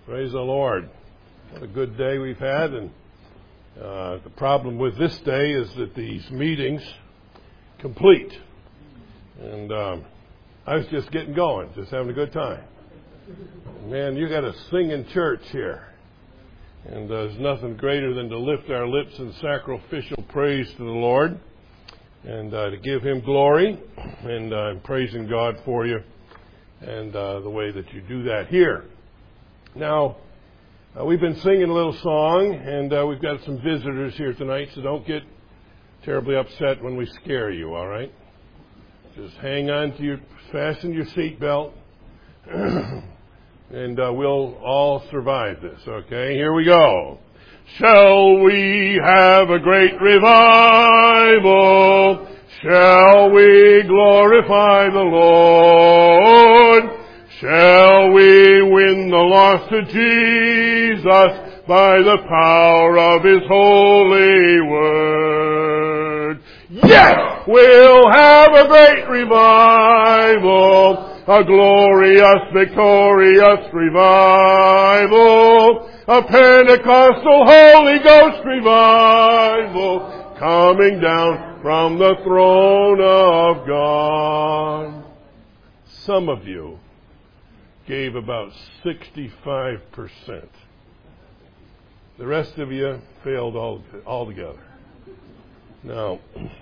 Praise the Lord. What a good day we've had. And the problem with this day is that these meetings complete. And I was just getting going, just having a good time. Man, you got to sing in church here. And there's nothing greater than to lift our lips in sacrificial praise to the Lord and to give Him glory. And I'm praising God for you and the way that you do that here. Now, we've been singing a little song, and we've got some visitors here tonight, so don't get terribly upset when we scare you, all right? Just hang on to fasten your seatbelt, and we'll all survive this, okay? Here we go. Shall we have a great revival? Shall we glorify the Lord? Shall we win the lost to Jesus by the power of His holy word? Yes! We'll have a great revival, a glorious, victorious revival, a Pentecostal Holy Ghost revival coming down from the throne of God. Some of you gave about 65%. The rest of you failed altogether. Now,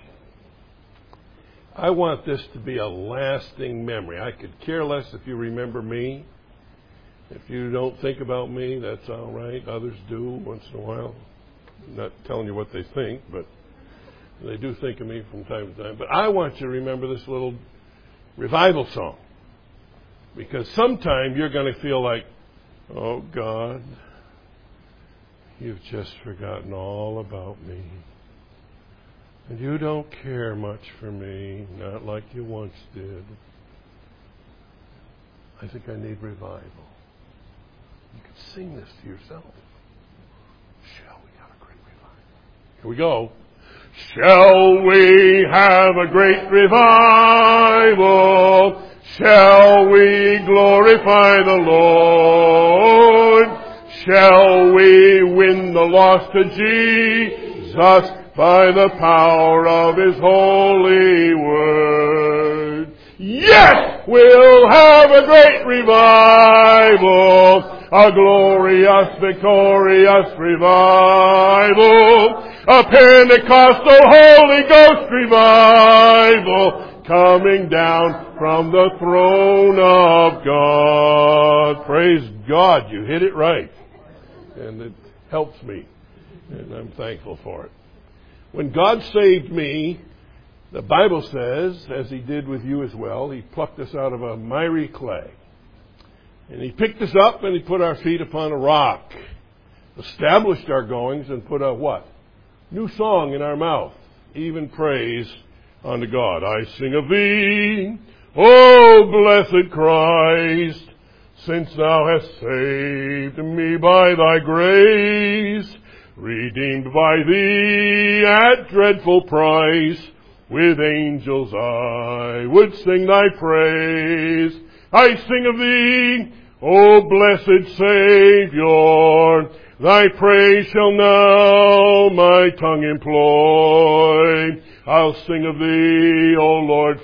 I want this to be a lasting memory. I could care less if you remember me. If you don't think about me, that's all right. Others do once in a while. I'm not telling you what they think, but they do think of me from time to time. But I want you to remember this little revival song. Because sometime you're going to feel like, oh God, you've just forgotten all about me. And you don't care much for me, not like you once did. I think I need revival. You can sing this to yourself. Shall we have a great revival? Here we go. Shall we have a great revival? Shall we glorify the Lord? Shall we win the lost to Jesus by the power of His holy word? Yes! We'll have a great revival, a glorious, victorious revival, a Pentecostal Holy Ghost revival coming down from the throne of God. Praise God, you hit it right. And it helps me, and I'm thankful for it. When God saved me, the Bible says, as He did with you as well, He plucked us out of a miry clay. And He picked us up and He put our feet upon a rock, established our goings, and put a what? New song in our mouth, even praise unto God. I sing of Thee, O blessed Christ, since Thou hast saved me by Thy grace, redeemed by Thee at dreadful price, with angels I would sing Thy praise. I sing of Thee, O blessed Savior, Thy praise shall now my tongue employ. I'll sing of Thee, O Lord,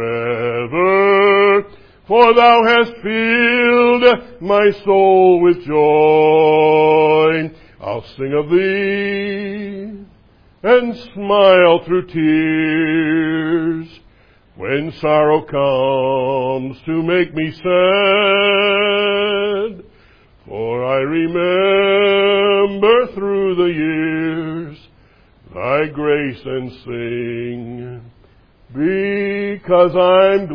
forever, for Thou hast filled my soul with joy. I'll sing of Thee and smile through tears when sorrow comes to make me sad. For I remember through the years Thy grace and sing, because I'm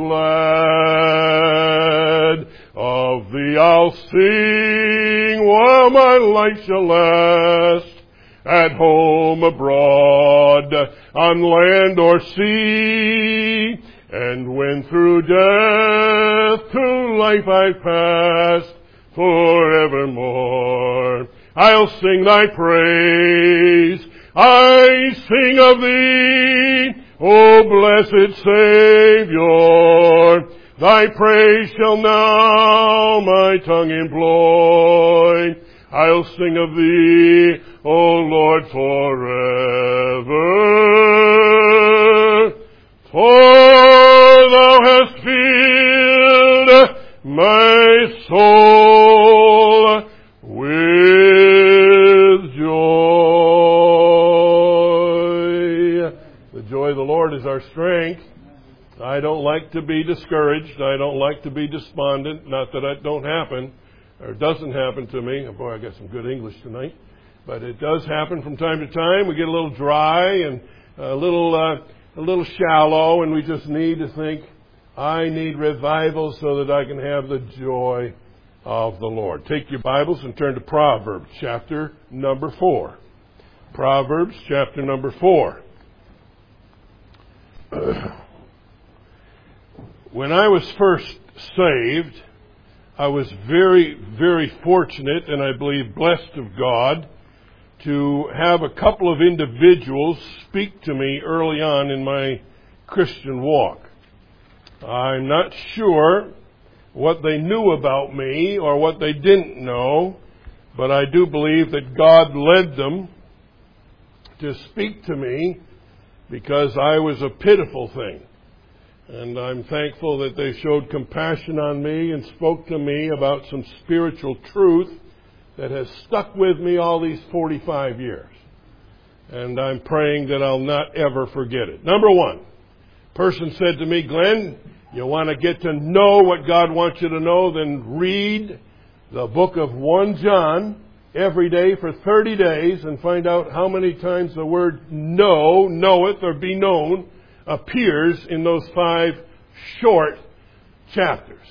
glad of Thee. I'll sing while my life shall last, at home, abroad, on land or sea, and when through death to life I've passed, forevermore I'll sing Thy praise. I sing of Thee, O blessed Savior, Thy praise shall now my tongue employ. I'll sing of Thee, O Lord, forever. For Thou hast filled my soul with joy. The joy of the Lord is our strength. I don't like to be discouraged. I don't like to be despondent. Not that it don't happen, or doesn't happen to me. Oh, boy, I got some good English tonight. But it does happen from time to time. We get a little dry and a little shallow, and we just need to think, I need revival so that I can have the joy of the Lord. Take your Bibles and turn to Proverbs chapter number 4. Proverbs chapter number 4. When I was first saved, I was very, very fortunate, and I believe blessed of God, to have a couple of individuals speak to me early on in my Christian walk. I'm not sure what they knew about me or what they didn't know, but I do believe that God led them to speak to me because I was a pitiful thing. And I'm thankful that they showed compassion on me and spoke to me about some spiritual truth that has stuck with me all these 45 years. And I'm praying that I'll not ever forget it. Number one, person said to me, Glenn, you want to get to know what God wants you to know, then read the book of 1 John every day for 30 days and find out how many times the word know, knoweth, or be known appears in those 5 short chapters.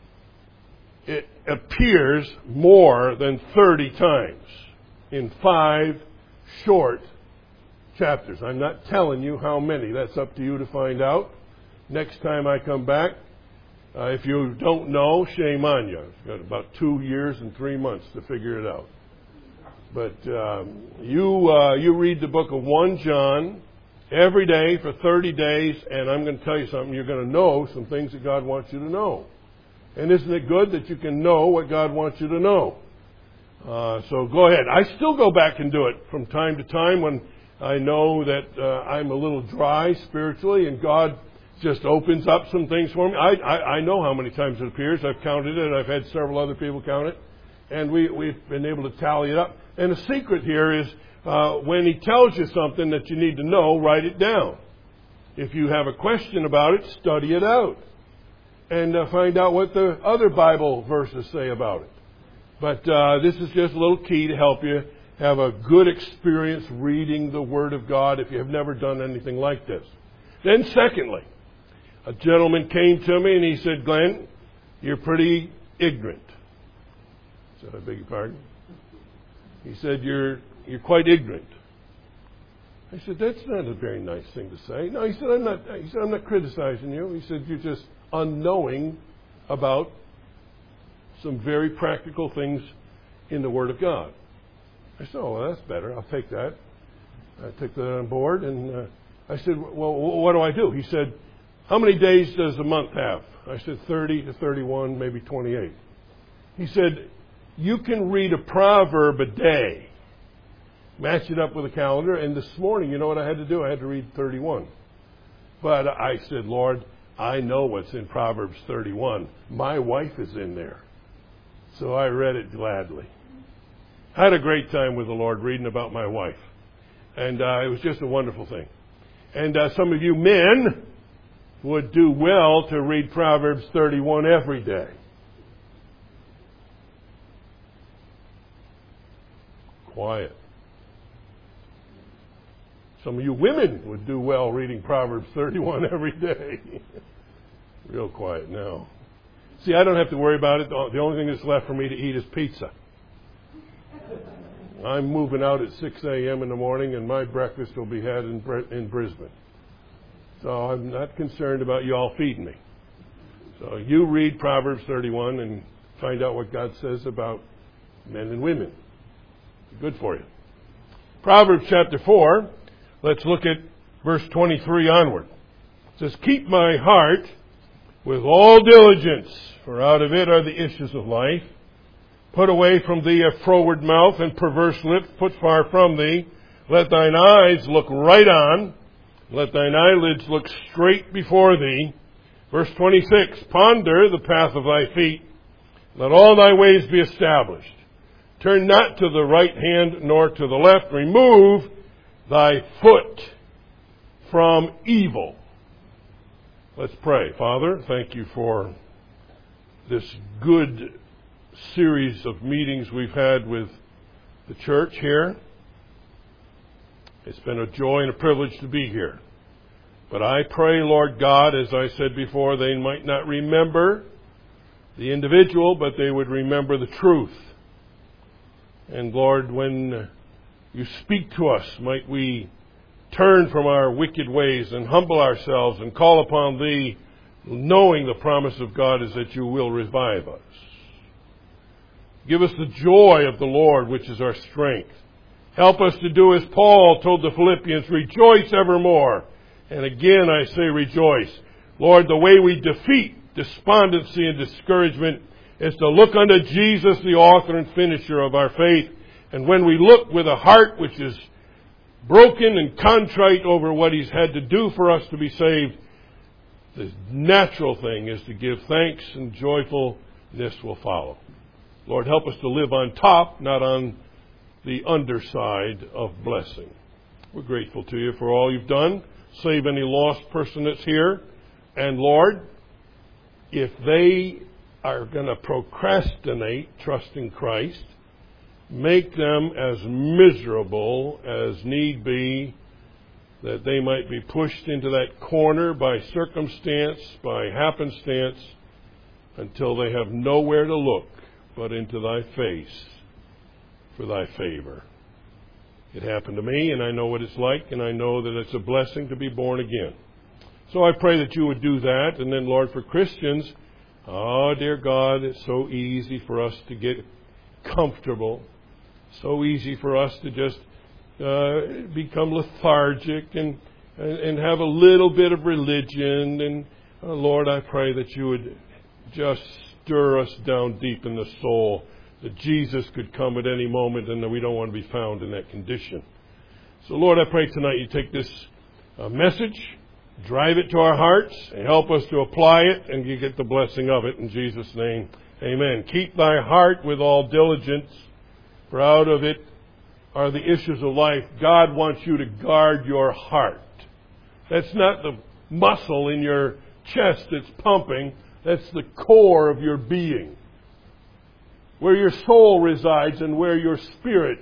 It appears more than 30 times in 5 short chapters. I'm not telling you how many. That's up to you to find out. Next time I come back, if you don't know, shame on you. You've got about 2 years and 3 months to figure it out. But you read the book of 1 John every day for 30 days, and I'm going to tell you something. You're going to know some things that God wants you to know. And isn't it good that you can know what God wants you to know? So go ahead. I still go back and do it from time to time when I know that I'm a little dry spiritually and God just opens up some things for me. I know how many times it appears. I've counted it. I've had several other people count it. And we've been able to tally it up. And the secret here is when He tells you something that you need to know, write it down. If you have a question about it, study it out. And find out what the other Bible verses say about it. But this is just a little key to help you have a good experience reading the Word of God if you have never done anything like this. Then secondly, a gentleman came to me and he said, Glenn, you're pretty ignorant. I said, I beg your pardon? He said, you're quite ignorant. I said, that's not a very nice thing to say. No, he said, I'm not criticizing you. He said, you're just unknowing about some very practical things in the Word of God. I said, oh, well, that's better. I'll take that. I took that on board, and I said, well, what do I do? He said, how many days does a month have? I said, 30 to 31, maybe 28. He said, you can read a proverb a day. Match it up with a calendar, and this morning, you know what I had to do? I had to read 31. But I said, Lord, I know what's in Proverbs 31. My wife is in there. So I read it gladly. I had a great time with the Lord reading about my wife. And it was just a wonderful thing. And some of you men would do well to read Proverbs 31 every day. Quiet. Some of you women would do well reading Proverbs 31 every day. Real quiet now. See, I don't have to worry about it. The only thing that's left for me to eat is pizza. I'm moving out at 6 a.m. in the morning, and my breakfast will be had in Brisbane. So I'm not concerned about you all feeding me. So you read Proverbs 31 and find out what God says about men and women. Good for you. Proverbs chapter 4, let's look at verse 23 onward. It says, keep my heart with all diligence, for out of it are the issues of life. Put away from thee a froward mouth and perverse lips, put far from thee. Let thine eyes look right on. Let thine eyelids look straight before thee. Verse 26, ponder the path of thy feet. Let all thy ways be established. Turn not to the right hand nor to the left. Remove thy foot from evil. Let's pray. Father, thank you for this good series of meetings we've had with the church here. It's been a joy and a privilege to be here. But I pray, Lord God, as I said before, they might not remember the individual, but they would remember the truth. And Lord, when you speak to us, might we turn from our wicked ways and humble ourselves and call upon Thee, knowing the promise of God is that you will revive us. Give us the joy of the Lord, which is our strength. Help us to do as Paul told the Philippians, rejoice evermore. And again I say rejoice. Lord, the way we defeat despondency and discouragement is to look unto Jesus, the author and finisher of our faith. And when we look with a heart which is broken and contrite over what He's had to do for us to be saved, the natural thing is to give thanks, and joyfulness will follow. Lord, help us to live on top, not on the underside of blessing. We're grateful to you for all you've done. Save any lost person that's here. And Lord, if they are going to procrastinate trusting Christ, make them as miserable as need be, that they might be pushed into that corner by circumstance, by happenstance, until they have nowhere to look but into thy face for thy favor. It happened to me, and I know what it's like, and I know that it's a blessing to be born again. So I pray that you would do that. And then, Lord, for Christians, oh, dear God, it's so easy for us to get comfortable. So easy for us to just become lethargic and have a little bit of religion. And, Lord, I pray that you would just stir us down deep in the soul, that Jesus could come at any moment and that we don't want to be found in that condition. So, Lord, I pray tonight you take this message, drive it to our hearts, and help us to apply it, and you get the blessing of it. In Jesus' name, amen. Keep thy heart with all diligence, for out of it are the issues of life. God wants you to guard your heart. That's not the muscle in your chest that's pumping. That's the core of your being, where your soul resides and where your spirit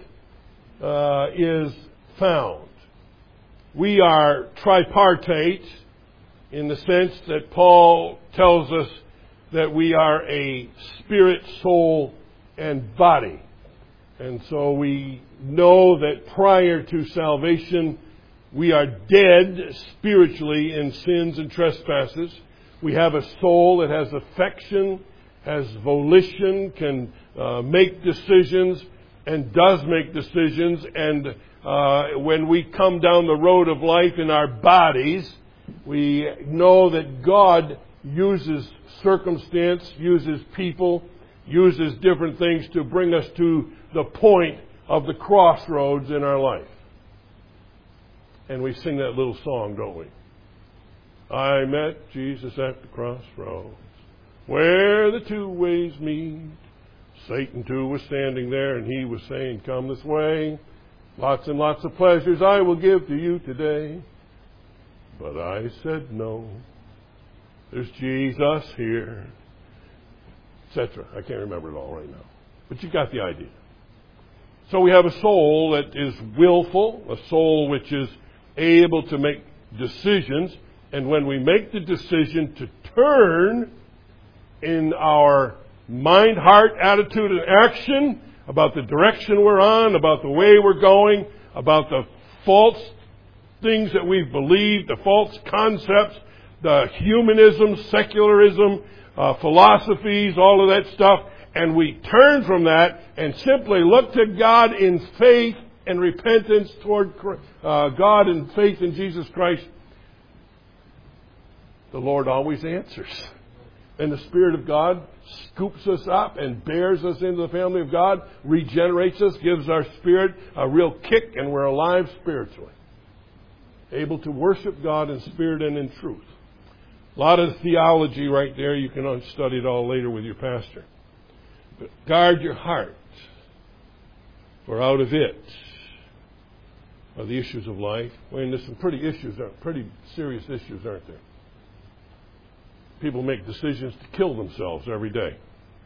is found. We are tripartite in the sense that Paul tells us that we are a spirit, soul, and body. And so we know that prior to salvation, we are dead spiritually in sins and trespasses. We have a soul that has affection, has volition, can make decisions, and does make decisions. And when we come down the road of life in our bodies, we know that God uses circumstance, uses people, uses different things to bring us to the point of the crossroads in our life. And we sing that little song, don't we? I met Jesus at the crossroads, where the two ways meet. Satan too was standing there, and he was saying, come this way. Lots and lots of pleasures I will give to you today. But I said no. There's Jesus here, etc. I can't remember it all right now. But you got the idea. So we have a soul that is willful, a soul which is able to make decisions. And when we make the decision to turn in our mind, heart, attitude, and action about the direction we're on, about the way we're going, about the false things that we've believed, the false concepts, the humanism, secularism, philosophies, all of that stuff, and we turn from that and simply look to God in faith and repentance toward God and faith in Jesus Christ, the Lord always answers. And the Spirit of God scoops us up and bears us into the family of God, regenerates us, gives our spirit a real kick, and we're alive spiritually. Able to worship God in spirit and in truth. A lot of theology right there. You can study it all later with your pastor. But guard your heart, for out of it are the issues of life. I mean, there's some pretty serious issues, aren't there? People make decisions to kill themselves every day.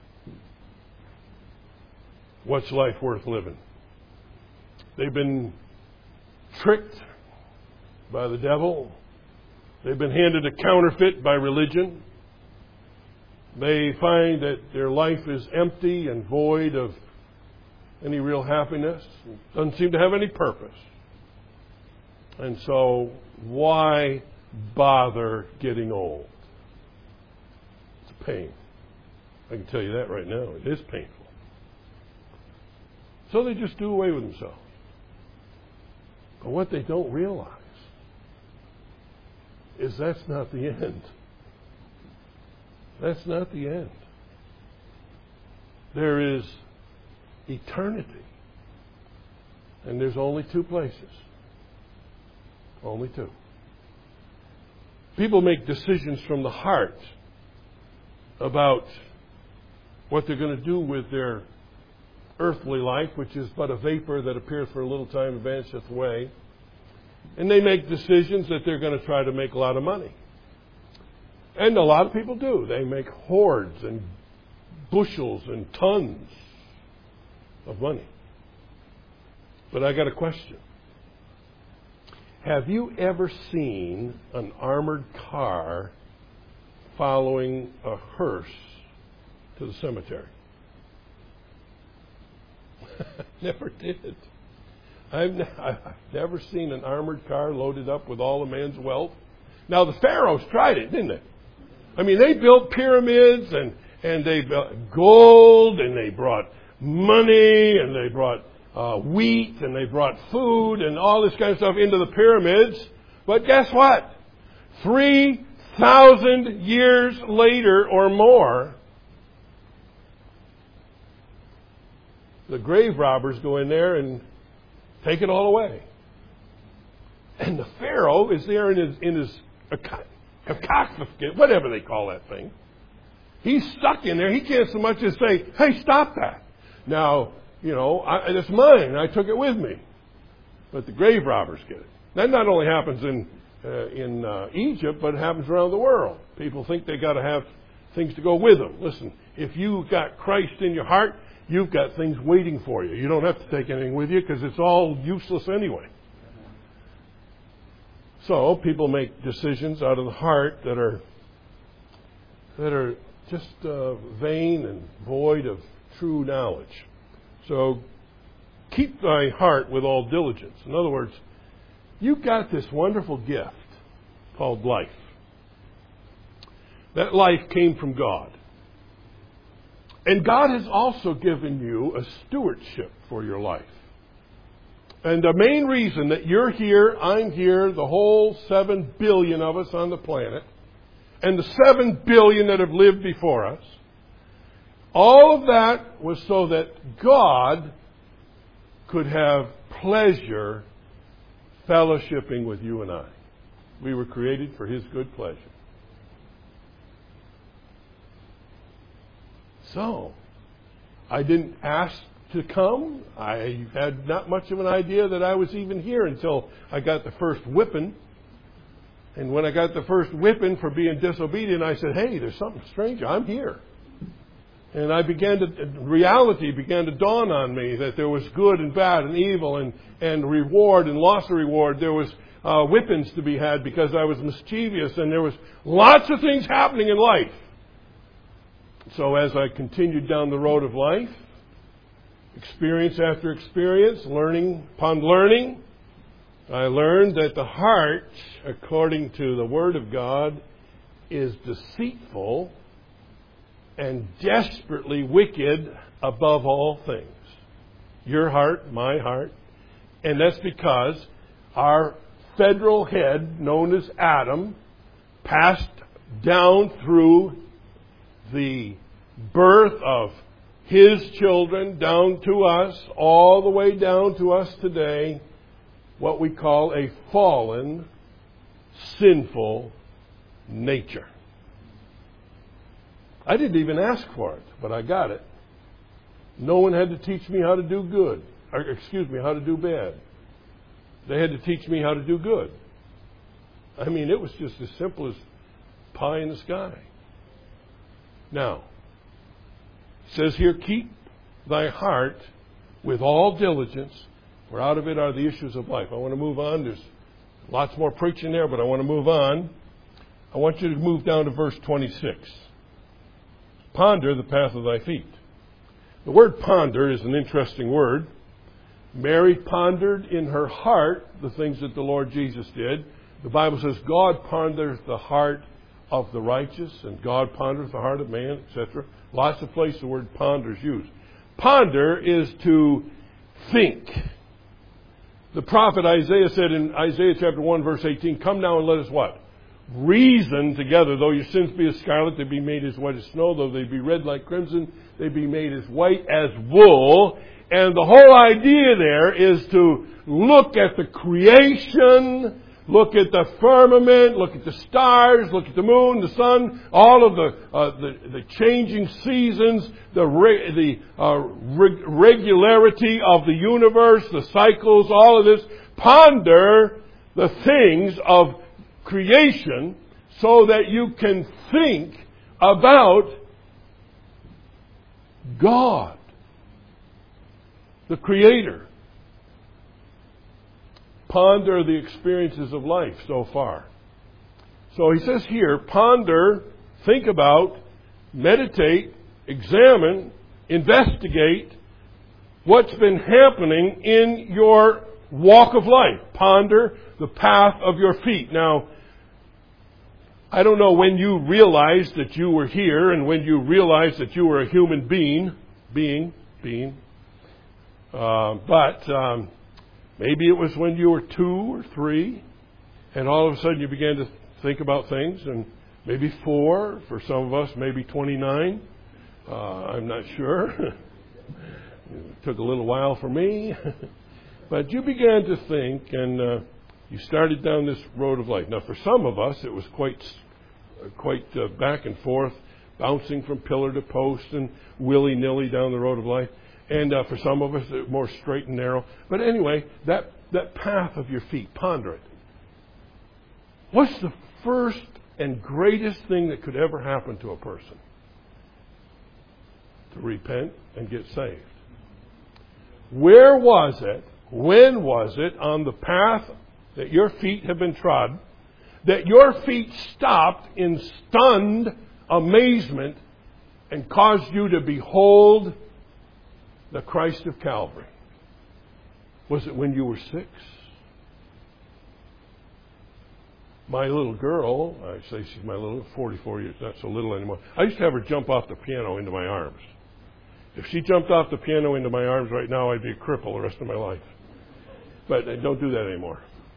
What's life worth living? They've been tricked by the devil. They've been handed a counterfeit by religion. They find that their life is empty and void of any real happiness. Doesn't seem to have any purpose. And so, why bother getting old? It's a pain. I can tell you that right now. It is painful. So they just do away with themselves. But what they don't realize is that's not the end. That's not the end. There is eternity. And there's only two places. Only two. People make decisions from the heart about what they're going to do with their earthly life, which is but a vapor that appears for a little time and vanisheth away. And they make decisions that they're going to try to make a lot of money. And a lot of people do. They make hoards and bushels and tons of money. But I got a question. Have you ever seen an armored car following a hearse to the cemetery? Never did. I've never seen an armored car loaded up with all a man's wealth. Now, the pharaohs tried it, didn't they? I mean, they built pyramids, and they built gold, and they brought money, and they brought wheat, and they brought food, and all this kind of stuff into the pyramids. But guess what? 3,000 years later or more, the grave robbers go in there and take it all away. And the Pharaoh is there in his whatever they call that thing. He's stuck in there. He can't so much as say, hey, stop that. Now, it's mine. I took it with me. But the grave robbers get it. That not only happens in Egypt, but it happens around the world. People think they got to have things to go with them. Listen, if you've got Christ in your heart, you've got things waiting for you. You don't have to take anything with you because it's all useless anyway. So people make decisions out of the heart that are just vain and void of true knowledge. So keep thy heart with all diligence. In other words, you've got this wonderful gift called life. That life came from God. And God has also given you a stewardship for your life. And the main reason that you're here, I'm here, the whole 7 billion of us on the planet, and the 7 billion that have lived before us, all of that was so that God could have pleasure fellowshipping with you and I. We were created for His good pleasure. So, I didn't ask to come. I had not much of an idea that I was even here until I got the first whipping. And when I got the first whipping for being disobedient, I said, hey, there's something strange. I'm here. And reality began to dawn on me that there was good and bad and evil and reward and loss of reward. There was whippings to be had because I was mischievous, and there was lots of things happening in life. So as I continued down the road of life, experience after experience, learning upon learning, I learned that the heart, according to the Word of God, is deceitful and desperately wicked above all things. Your heart, my heart. And that's because our federal head, known as Adam, passed down through the birth of His children down to us, all the way down to us today, what we call a fallen, sinful nature. I didn't even ask for it, but I got it. No one had to teach me how to do good. How to do bad. They had to teach me how to do good. I mean, it was just as simple as pie in the sky. Now, it says here, keep thy heart with all diligence, for out of it are the issues of life. I want to move on. There's lots more preaching there, but I want to move on. I want you to move down to verse 26. Ponder the path of thy feet. The word ponder is an interesting word. Mary pondered in her heart the things that the Lord Jesus did. The Bible says God ponders the heart of the righteous, and God ponders the heart of man, etc. Lots of places the word ponder is used. Ponder is to think. The prophet Isaiah said in Isaiah chapter 1 verse 18, come now and let us what? Reason together. Though your sins be as scarlet, they be made as white as snow. Though they be red like crimson, they be made as white as wool. And the whole idea there is to look at the creation, look at the firmament, look at the stars, look at the moon, the sun, all of the changing seasons, the regularity of the universe, the cycles, all of this. Ponder the things of creation so that you can think about God, the Creator. Ponder the experiences of life so far. So he says here, ponder, think about, meditate, examine, investigate what's been happening in your walk of life. Ponder the path of your feet. Now, I don't know when you realized that you were here and when you realized that you were a human being. But maybe it was when you were 2 or 3, and all of a sudden you began to think about things, and maybe 4, for some of us, maybe 29. I'm not sure. It took a little while for me. But you began to think, and you started down this road of life. Now, for some of us, it was quite back and forth, bouncing from pillar to post and willy-nilly down the road of life. And for some of us, it's more straight and narrow. But anyway, that path of your feet, ponder it. What's the first and greatest thing that could ever happen to a person? To repent and get saved. Where was it? When was it on the path that your feet have been trod that your feet stopped in stunned amazement and caused you to behold the Christ of Calvary? Was it when you were 6? My little girl, I say she's my little, 44 years, not so little anymore. I used to have her jump off the piano into my arms. If she jumped off the piano into my arms right now, I'd be a cripple the rest of my life. But I don't do that anymore.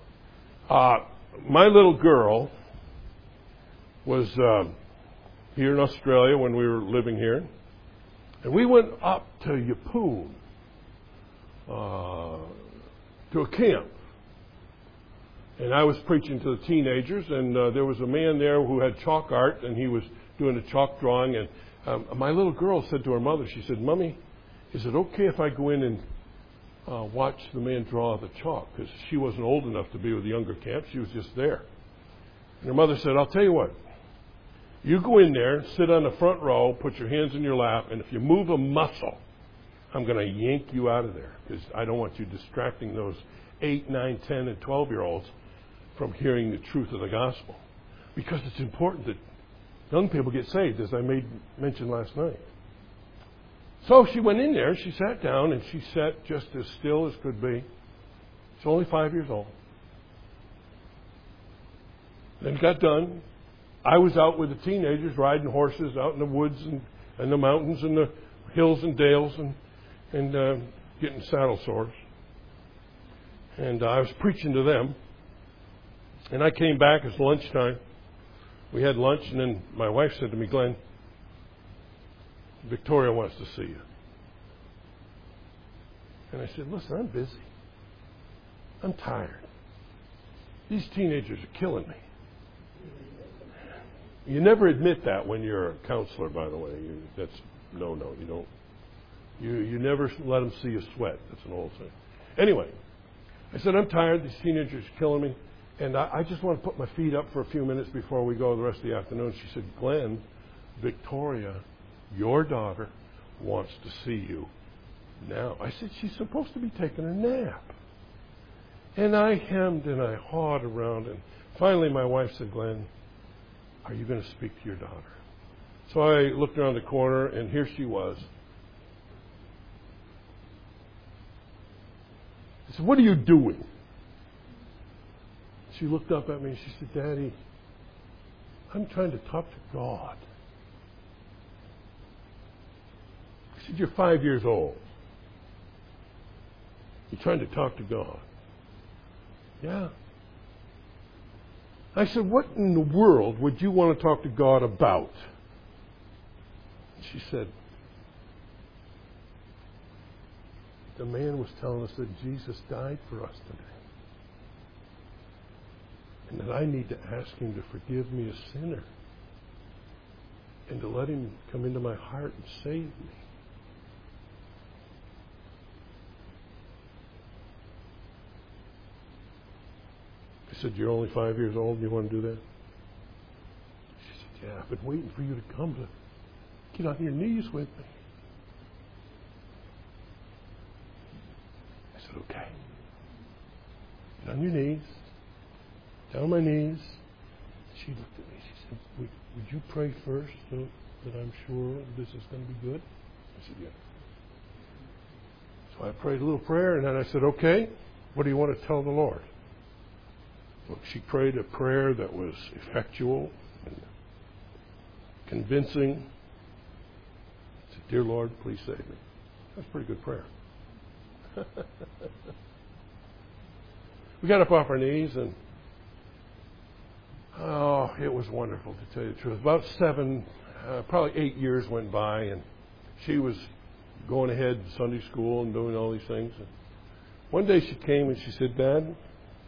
My little girl was here in Australia when we were living here. And we went up to Yeppoon, to a camp. And I was preaching to the teenagers, and there was a man there who had chalk art, and he was doing a chalk drawing. And my little girl said to her mother, she said, "Mommy, is it okay if I go in and watch the man draw the chalk?" Because she wasn't old enough to be with the younger camp. She was just there. And her mother said, "I'll tell you what. You go in there, sit on the front row, put your hands in your lap, and if you move a muscle, I'm going to yank you out of there because I don't want you distracting those 8, 9, 10, and 12-year-olds from hearing the truth of the gospel. Because it's important that young people get saved, as I mentioned last night." So she went in there, she sat down, and she sat just as still as could be. She's only 5 years old. Then got done. I was out with the teenagers riding horses out in the woods and the mountains and the hills and dales and getting saddle sores. And I was preaching to them. And I came back. It's lunchtime. We had lunch, and then my wife said to me, "Glenn, Victoria wants to see you. And I said, listen, I'm busy. I'm tired. These teenagers are killing me. You never admit that when you're a counselor, by the way. You don't. You never let them see you sweat. That's an old saying. Anyway, I said, I'm tired. These teenagers are killing me. And I just want to put my feet up for a few minutes before we go the rest of the afternoon. She said, Glenn, Victoria, your daughter, wants to see you now. I said, she's supposed to be taking a nap. And I hemmed and I hawed around. And finally my wife said, Glenn, are you going to speak to your daughter? So I looked around the corner, and here she was. I said, what are you doing? She looked up at me and she said, Daddy, I'm trying to talk to God. I said, you're 5 years old. You're trying to talk to God. Yeah. I said, what in the world would you want to talk to God about? She said, the man was telling us that Jesus died for us today. And that I need to ask him to forgive me, a sinner. And to let him come into my heart and save me. I said, you're only 5 years old and you want to do that? She said, yeah, I've been waiting for you to come to get on your knees with me. I said, okay. Get on your knees. Down on my knees. She looked at me. She said, would you pray first so that I'm sure this is going to be good? I said, yeah. So I prayed a little prayer and then I said, okay, what do you want to tell the Lord? Look, she prayed a prayer that was effectual and convincing. She said, dear Lord, please save me. That's a pretty good prayer. We got up off our knees and it was wonderful, to tell you the truth. About probably 8 years went by, and she was going ahead to Sunday school and doing all these things. And one day she came and she said, Dad,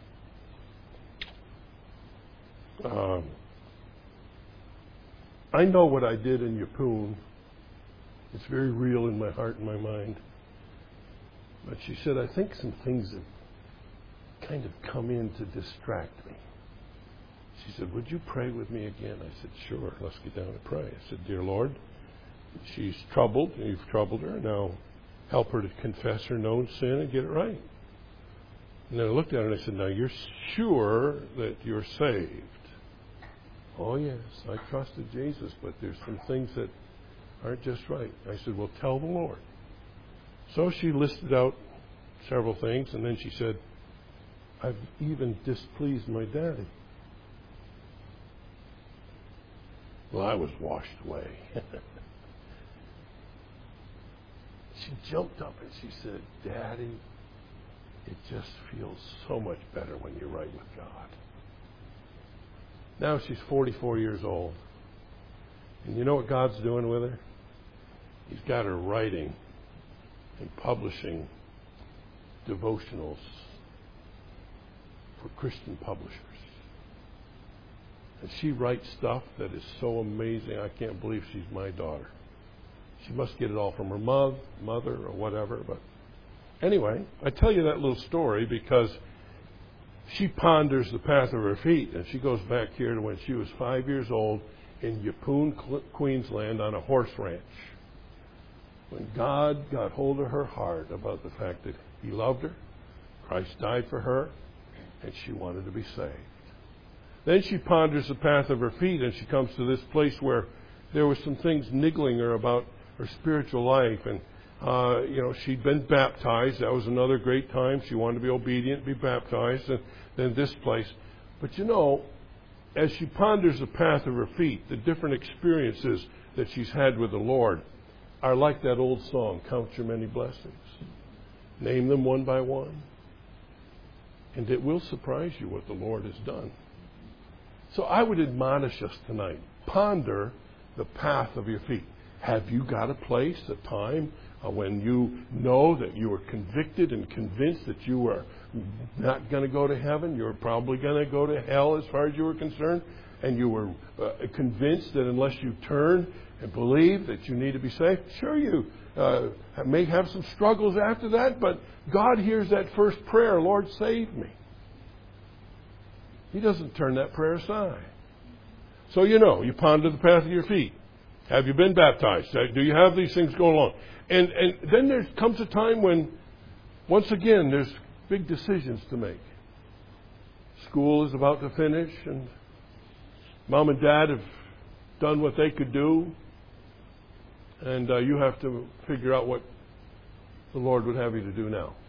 I know what I did in Yeppoon. It's very real in my heart and my mind. But she said, I think some things have kind of come in to distract me. She said, would you pray with me again? I said, sure, let's get down and pray. I said, dear Lord, she's troubled, and you've troubled her. Now help her to confess her known sin and get it right. And then I looked at her and I said, now you're sure that you're saved? Oh, yes, I trusted Jesus, but there's some things that aren't just right. I said, well, tell the Lord. So she listed out several things, and then she said, I've even displeased my daddy. Well, I was washed away. She jumped up and she said, Daddy, it just feels so much better when you're right with God. Now she's 44 years old. And you know what God's doing with her? He's got her writing and publishing devotionals for Christian publishers. And she writes stuff that is so amazing, I can't believe she's my daughter. She must get it all from her mother or whatever. But anyway, I tell you that little story because she ponders the path of her feet. And she goes back here to when she was 5 years old in Yeppoon, Queensland on a horse ranch. When God got hold of her heart about the fact that He loved her, Christ died for her, and she wanted to be saved. Then she ponders the path of her feet, and she comes to this place where there were some things niggling her about her spiritual life. And, she'd been baptized. That was another great time. She wanted to be obedient, be baptized, and then this place. But, as she ponders the path of her feet, the different experiences that she's had with the Lord are like that old song, Count Your Many Blessings. Name them one by one. And it will surprise you what the Lord has done. So I would admonish us tonight, ponder the path of your feet. Have you got a place, a time when you know that you are convicted and convinced that you are not going to go to heaven? You're probably going to go to hell as far as you were concerned. And you were convinced that unless you turn and believe that you need to be saved, sure you may have some struggles after that, but God hears that first prayer, Lord, save me. He doesn't turn that prayer aside. So you ponder the path of your feet. Have you been baptized? Do you have these things going along? And then there comes a time when, once again, there's big decisions to make. School is about to finish, and Mom and Dad have done what they could do, and you have to figure out what the Lord would have you to do now.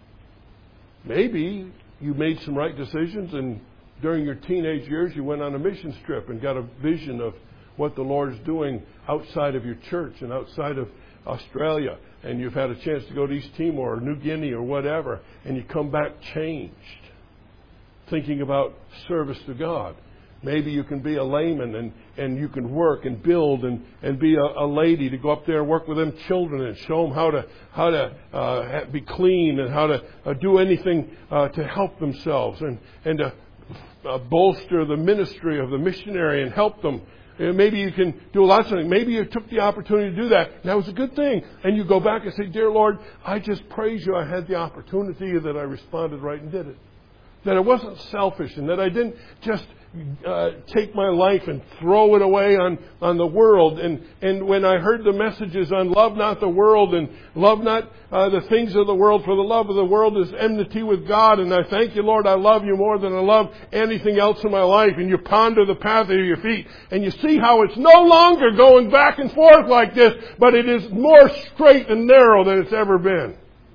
Maybe you made some right decisions, and during your teenage years you went on a mission trip and got a vision of what the Lord is doing outside of your church and outside of Australia, and you've had a chance to go to East Timor or New Guinea or whatever, and you come back changed, thinking about service to God. Maybe you can be a layman and you can work and build and be a lady to go up there and work with them children and show them how to be clean and how to do anything to help themselves and to bolster the ministry of the missionary and help them. Maybe you can do lots of things. Maybe you took the opportunity to do that. And that was a good thing. And you go back and say, Dear Lord, I just praise you. I had the opportunity, that I responded right and did it. That I wasn't selfish and that I didn't just take my life and throw it away on the world. And when I heard the messages on love not the world and love not the things of the world, for the love of the world is enmity with God. And I thank you, Lord, I love you more than I love anything else in my life. And you ponder the path of your feet and you see how it's no longer going back and forth like this, but it is more straight and narrow than it's ever been.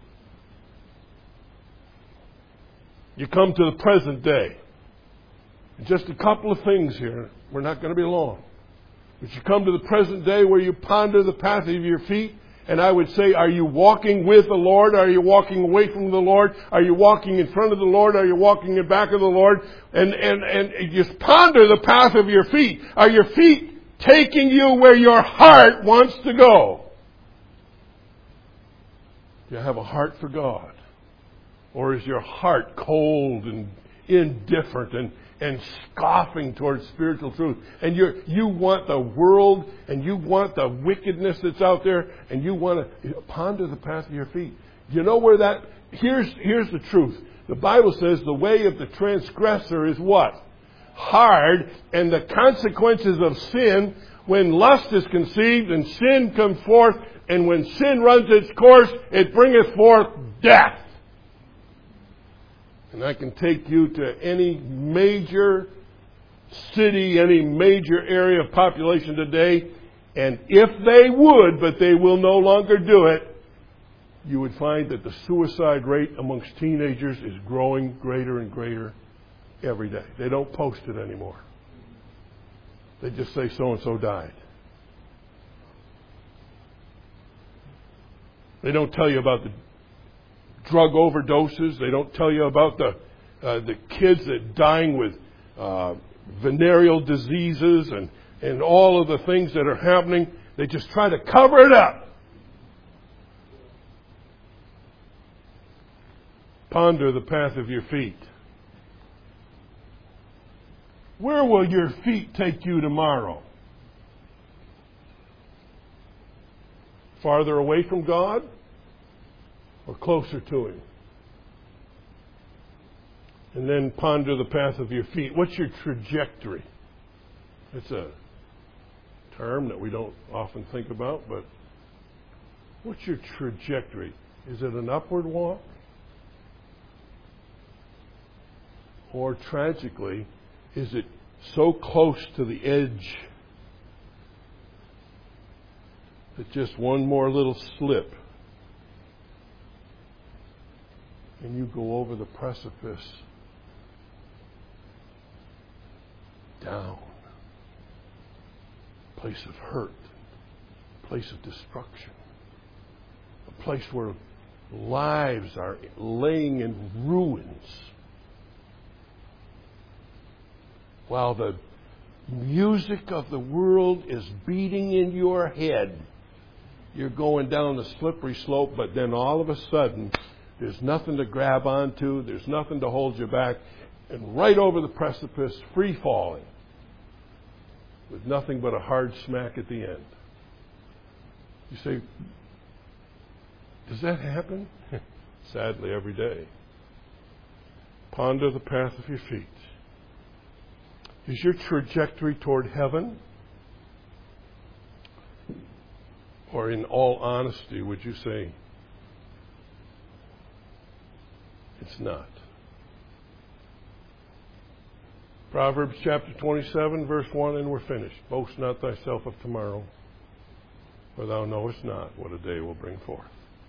You come to the present day. Just a couple of things here. We're not going to be long. But you come to the present day where you ponder the path of your feet. And I would say, are you walking with the Lord? Are you walking away from the Lord? Are you walking in front of the Lord? Are you walking in back of the Lord? And just ponder the path of your feet. Are your feet taking you where your heart wants to go? Do you have a heart for God? Or is your heart cold and indifferent and scoffing towards spiritual truth? And you want the world and you want the wickedness that's out there and you want to ponder the path of your feet. You know where that... Here's the truth. The Bible says the way of the transgressor is what? Hard. And the consequences of sin, when lust is conceived and sin comes forth, and when sin runs its course, it bringeth forth death. And I can take you to any major city, any major area of population today, and if they would, but they will no longer do it, you would find that the suicide rate amongst teenagers is growing greater and greater every day. They don't post it anymore. They just say so-and-so died. They don't tell you about the drug overdoses. They don't tell you about the kids that dying with venereal diseases and all of the things that are happening. They just try to cover it up. Ponder the path of your feet. Where will your feet take you tomorrow? Farther away from God or closer to Him? And then ponder the path of your feet. What's your trajectory? It's a term that we don't often think about, but what's your trajectory? Is it an upward walk? Or tragically, is it so close to the edge that just one more little slip and you go over the precipice down, a place of hurt, a place of destruction, a place where lives are laying in ruins, while the music of the world is beating in your head. You're going down the slippery slope, but then all of a sudden, there's nothing to grab onto, there's nothing to hold you back, and right over the precipice, free falling, with nothing but a hard smack at the end. You say, does that happen? Sadly, every day. Ponder the path of your feet. Is your trajectory toward heaven? Or in all honesty, would you say, it's not? Proverbs chapter 27, verse 1, and we're finished. Boast not thyself of tomorrow, for thou knowest not what a day will bring forth.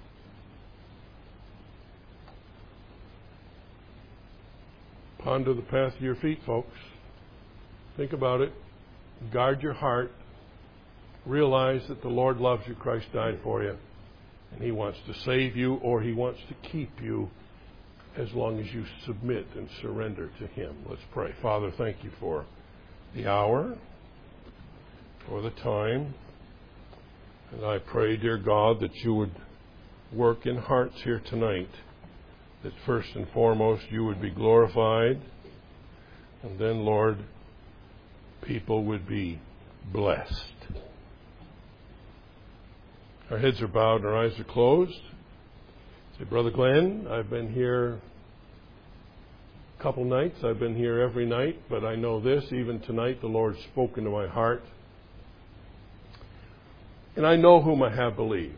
Ponder the path of your feet, folks. Think about it. Guard your heart. Realize that the Lord loves you. Christ died for you. And He wants to save you, or He wants to keep you as long as you submit and surrender to Him. Let's pray. Father, thank you for the hour, for the time. And I pray, dear God, that you would work in hearts here tonight, that first and foremost you would be glorified, and then, Lord, people would be blessed. Our heads are bowed and our eyes are closed. Say, Brother Glenn, I've been here a couple nights. I've been here every night, but I know this, even tonight the Lord's spoken to my heart. And I know whom I have believed.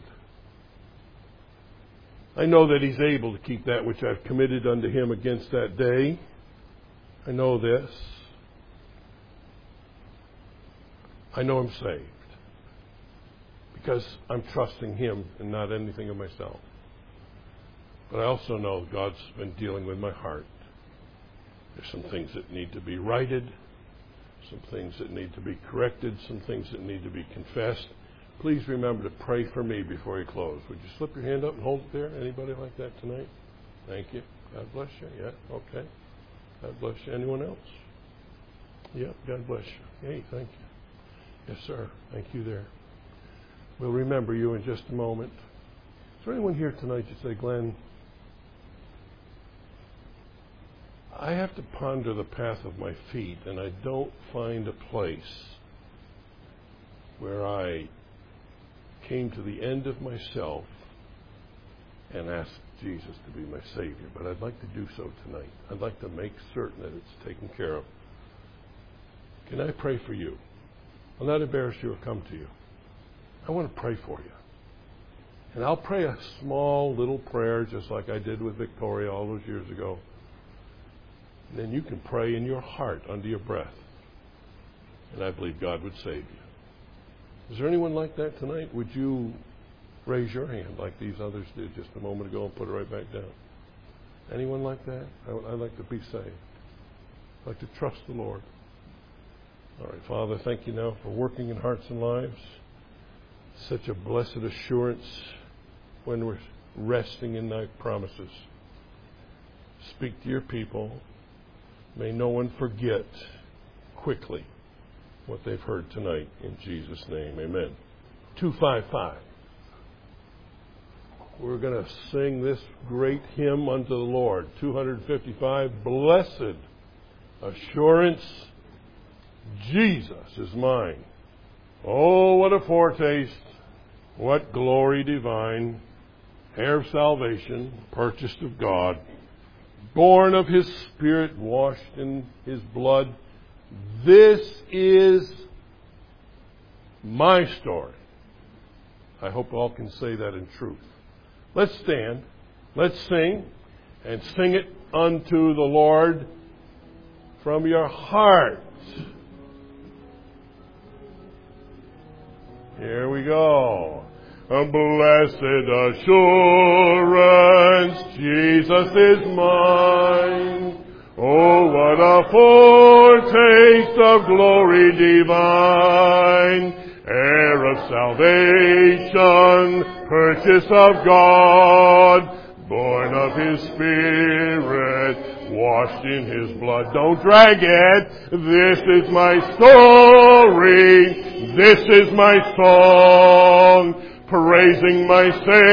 I know that He's able to keep that which I've committed unto Him against that day. I know this. I know I'm saved because I'm trusting Him and not anything of myself. But I also know God's been dealing with my heart. There's some things that need to be righted, some things that need to be corrected, some things that need to be confessed. Please remember to pray for me before you close. Would you slip your hand up and hold it there? Anybody like that tonight? Thank you. God bless you. Yeah, okay. God bless you. Anyone else? Yeah, God bless you. Hey, thank you. Yes, sir. Thank you there. We'll remember you in just a moment. Is there anyone here tonight you say, Glenn, I have to ponder the path of my feet, and I don't find a place where I came to the end of myself and asked Jesus to be my Savior. But I'd like to do so tonight. I'd like to make certain that it's taken care of. Can I pray for you? I'll not embarrass you or come to you. I want to pray for you. And I'll pray a small little prayer just like I did with Victoria all those years ago. And then you can pray in your heart under your breath. And I believe God would save you. Is there anyone like that tonight? Would you raise your hand like these others did just a moment ago and put it right back down? Anyone like that? I'd like to be saved. I'd like to trust the Lord. All right, Father, thank you now for working in hearts and lives. Such a blessed assurance when we're resting in thy promises. Speak to your people. May no one forget quickly what they've heard tonight. In Jesus' name, amen. 255. We're going to sing this great hymn unto the Lord. 255, Blessed Assurance, Jesus is mine. Oh, what a foretaste, what glory divine, heir of salvation, purchased of God, born of His Spirit, washed in His blood. This is my story. I hope all can say that in truth. Let's stand, let's sing, and sing it unto the Lord from your heart. Here we go. A blessed assurance, Jesus is mine. Oh, what a foretaste of glory divine, heir of salvation, purchase of God, born born of His Spirit, washed in His blood. Don't drag it. This is my story. This is my song, praising my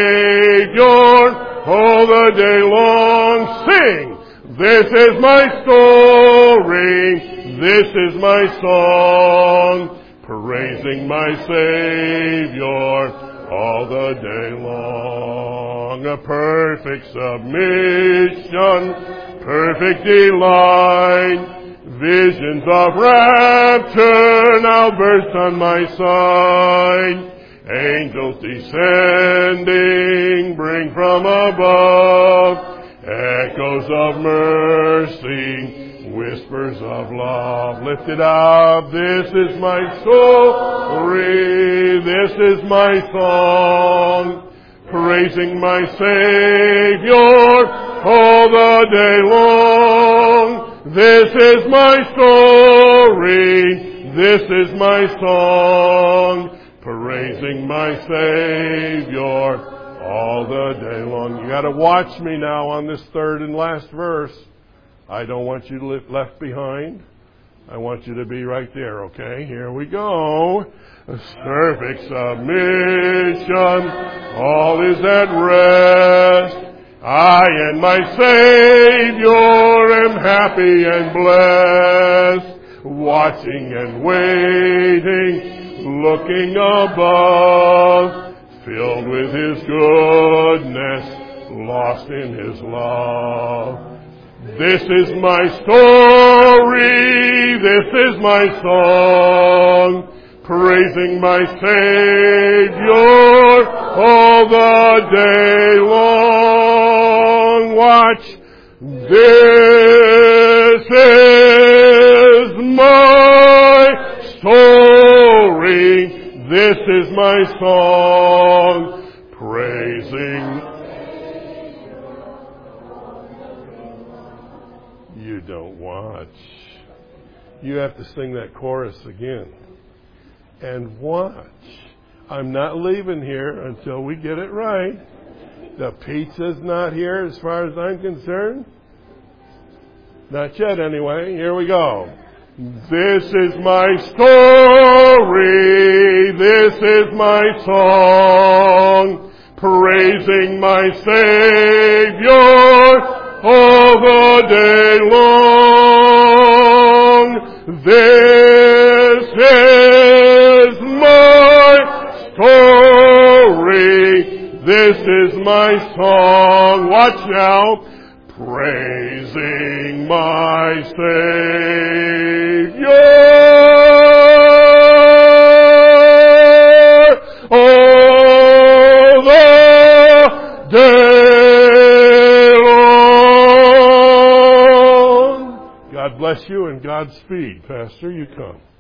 Savior all the day long. Sing! This is my story. This is my song, praising my Savior all the day long. A perfect submission, perfect delight, visions of rapture now burst on my sight. Angels descending bring from above echoes of mercy, whispers of love. Lift it up. This is my story. This is my song, praising my Savior all the day long. This is my story. This is my song, praising my Savior all the day long. You got to watch me now on this third and last verse. I don't want you to be left behind. I want you to be right there, okay? Here we go. Perfect submission, all is at rest. I and my Savior am happy and blessed, watching and waiting, looking above, filled with His goodness, lost in His love. This is my story, this is my song, praising my Savior all the day long. Watch. This is my story. This is my song, praising. You don't watch. You have to sing that chorus again. And watch. I'm not leaving here until we get it right. The pizza's not here as far as I'm concerned. Not yet anyway. Here we go. This is my story, this is my song, praising my Savior all the day long. This is my story, this is my song. Watch now. Praising my Savior all the day long. God bless you and Godspeed. Pastor, you come.